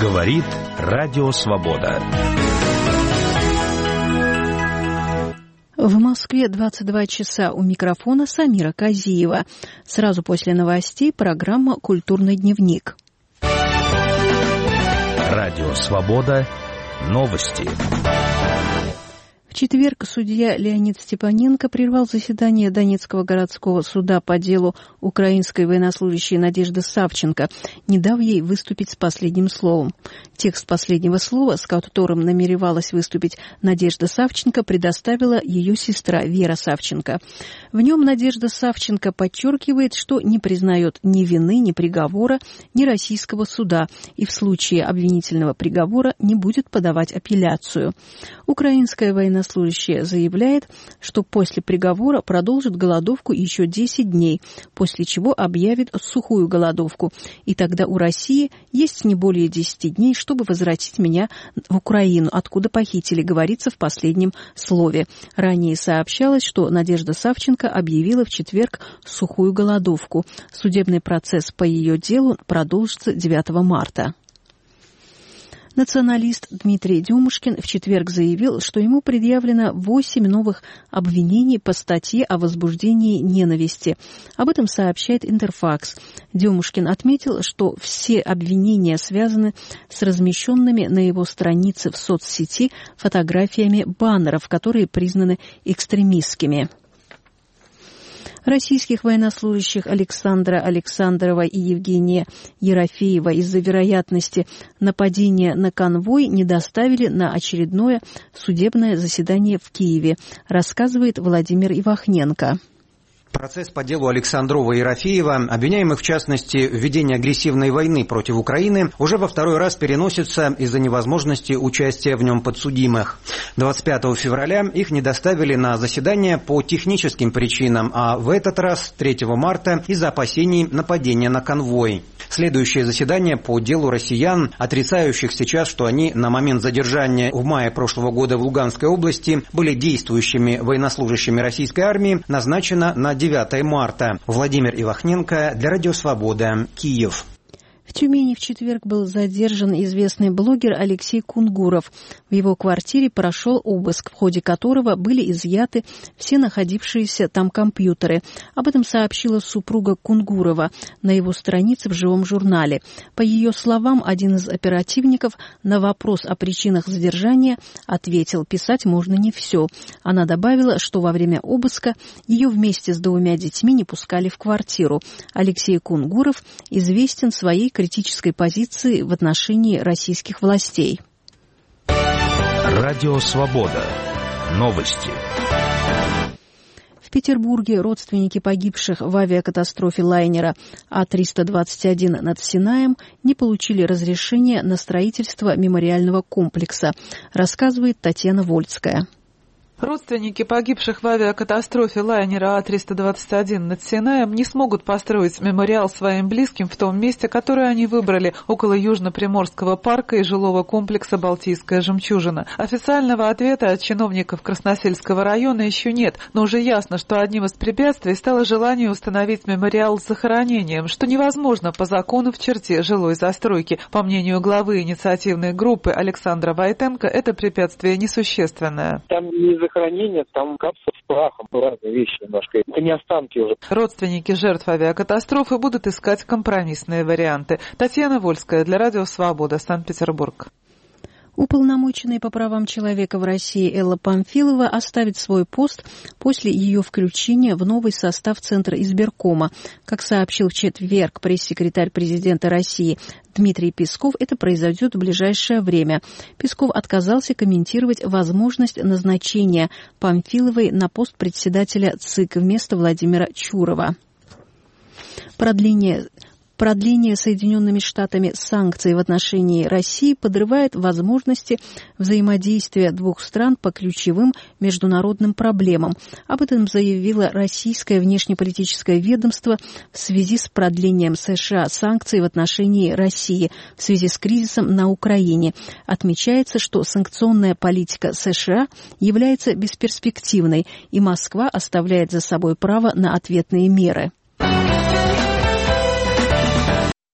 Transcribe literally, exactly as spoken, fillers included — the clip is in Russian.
Говорит Радио Свобода. В Москве двадцать два часа, у микрофона Самира Казиева. Сразу после новостей программа «Культурный дневник». Радио Свобода. Новости. В четверг судья Леонид Степаненко прервал заседание Донецкого городского суда по делу украинской военнослужащей Надежды Савченко, не дав ей выступить с последним словом. Текст последнего слова, с которым намеревалась выступить Надежда Савченко, предоставила ее сестра Вера Савченко. В нем Надежда Савченко подчеркивает, что не признает ни вины, ни приговора, ни российского суда и в случае обвинительного приговора не будет подавать апелляцию. Украинская военнослужащая Служащая заявляет, что после приговора продолжит голодовку еще десять дней, после чего объявит сухую голодовку. И тогда у России есть не более десяти дней, чтобы возвратить меня в Украину, откуда похитили, говорится в последнем слове. Ранее сообщалось, что Надежда Савченко объявила в четверг сухую голодовку. Судебный процесс по ее делу продолжится девятого марта. Националист Дмитрий Демушкин в четверг заявил, что ему предъявлено восемь новых обвинений по статье о возбуждении ненависти. Об этом сообщает Интерфакс. Демушкин отметил, что все обвинения связаны с размещенными на его странице в соцсети фотографиями баннеров, которые признаны экстремистскими. Российских военнослужащих Александра Александрова и Евгения Ерофеева из-за вероятности нападения на конвой не доставили на очередное судебное заседание в Киеве, рассказывает Владимир Ивахненко. Процесс по делу Александрова и Ерофеева, обвиняемых в частности в ведении агрессивной войны против Украины, уже во второй раз переносится из-за невозможности участия в нем подсудимых. двадцать пятого февраля их не доставили на заседание по техническим причинам, а в этот раз третьего марта из-за опасений нападения на конвой. Следующее заседание по делу россиян, отрицающих сейчас, что они на момент задержания в мае прошлого года в Луганской области были действующими военнослужащими российской армии, назначено на девятое марта. Владимир Ивахненко для Радио Свобода, Киев. В Тюмени в четверг был задержан известный блогер Алексей Кунгуров. В его квартире прошел обыск, в ходе которого были изъяты все находившиеся там компьютеры. Об этом сообщила супруга Кунгурова на его странице в живом журнале. По ее словам, один из оперативников на вопрос о причинах задержания ответил: писать можно не все. Она добавила, что во время обыска ее вместе с двумя детьми не пускали в квартиру. Алексей Кунгуров известен своей критической позиции в отношении российских властей. Радио Свобода. Новости. В Петербурге родственники погибших в авиакатастрофе лайнера А триста двадцать один над Синаем не получили разрешения на строительство мемориального комплекса, рассказывает Татьяна Вольцкая. Родственники погибших в авиакатастрофе лайнера А триста двадцать один над Синаем не смогут построить мемориал своим близким в том месте, которое они выбрали, около Южно-Приморского парка и жилого комплекса «Балтийская жемчужина». Официального ответа от чиновников Красносельского района еще нет, но уже ясно, что одним из препятствий стало желание установить мемориал с захоронением, что невозможно по закону в черте жилой застройки. По мнению главы инициативной группы Александра Войтенко, это препятствие несущественное. Там не захоронение, там капсула с прахом, разные вещи немножко. Это не останки уже. Родственники жертв авиакатастрофы будут искать компромиссные варианты. Татьяна Вольская для Радио Свобода, Санкт-Петербург. Уполномоченная по правам человека в России Элла Памфилова оставит свой пост после ее включения в новый состав Центра избиркома. Как сообщил в четверг пресс-секретарь президента России Дмитрий Песков, это произойдет в ближайшее время. Песков отказался комментировать возможность назначения Памфиловой на пост председателя ЦИК вместо Владимира Чурова. Продление Продление Соединенными Штатами санкций в отношении России подрывает возможности взаимодействия двух стран по ключевым международным проблемам. Об этом заявило российское внешнеполитическое ведомство в связи с продлением США санкций в отношении России в связи с кризисом на Украине. Отмечается, что санкционная политика США является бесперспективной, и Москва оставляет за собой право на ответные меры.